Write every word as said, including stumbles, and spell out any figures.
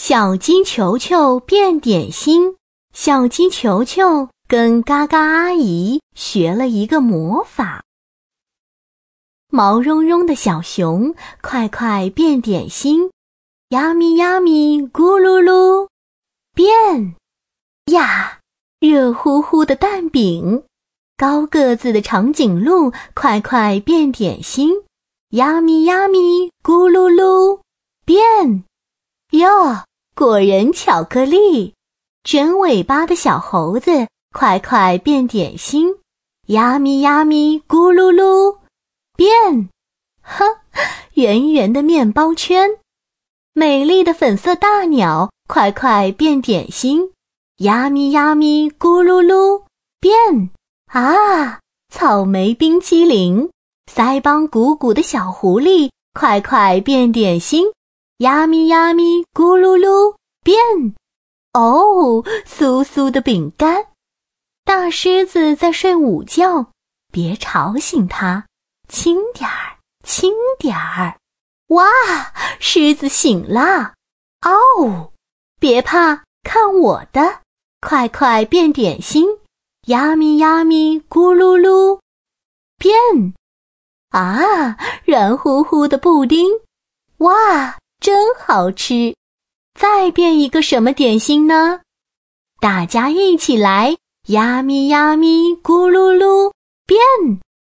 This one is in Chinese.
小鸡球球变点心。小鸡球球跟嘎嘎阿姨学了一个魔法。毛茸茸的小熊，快快变点心，呀咪呀咪咕噜噜，变呀！热乎乎的蛋饼，高个子的长颈鹿，快快变点心，呀咪呀咪咕噜噜，变哟！果仁巧克力，卷尾巴的小猴子，快快变点心，呀咪呀咪咕噜噜，变！呵，圆圆的面包圈，美丽的粉色大鸟，快快变点心，呀咪呀咪咕噜噜，变！啊，草莓冰淇淋，腮帮鼓鼓的小狐狸，快快变点心，呀咪呀咪咕噜噜，变！哦，酥酥的饼干。大狮子在睡午觉，别吵醒它，轻点儿，轻点儿。哇，狮子醒了。哦，别怕，看我的，快快变点心，呀咪呀咪咕噜噜，变！啊，软乎乎的布丁，哇，真好吃。再变一个什么点心呢？大家一起来，呀咪呀咪咕噜噜，变！